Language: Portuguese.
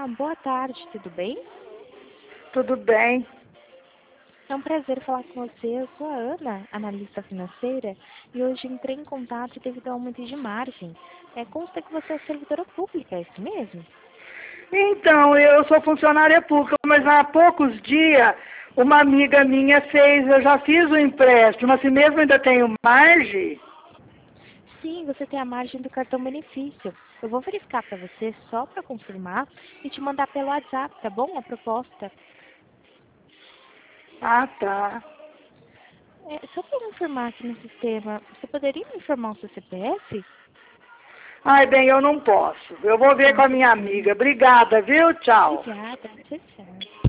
Boa tarde, tudo bem? Tudo bem? É um prazer falar com você. Eu sou a Ana, analista financeira, e hoje entrei em contato devido ao aumento de margem. Consta que você é servidora pública, é isso mesmo? Então, eu sou funcionária pública, mas há poucos dias uma amiga minha fez, eu já fiz o empréstimo, assim mesmo ainda tenho margem? Sim, você tem a margem do cartão benefício. Eu vou verificar para você só para confirmar e te mandar pelo WhatsApp, tá bom? A proposta. Ah, tá. Só para informar aqui no sistema, você poderia me informar o seu CPF? Ai, bem, eu não posso. Eu vou ver com a Tudo minha bem. amiga. Obrigada, viu? Tchau. Obrigada. Tchau, tchau.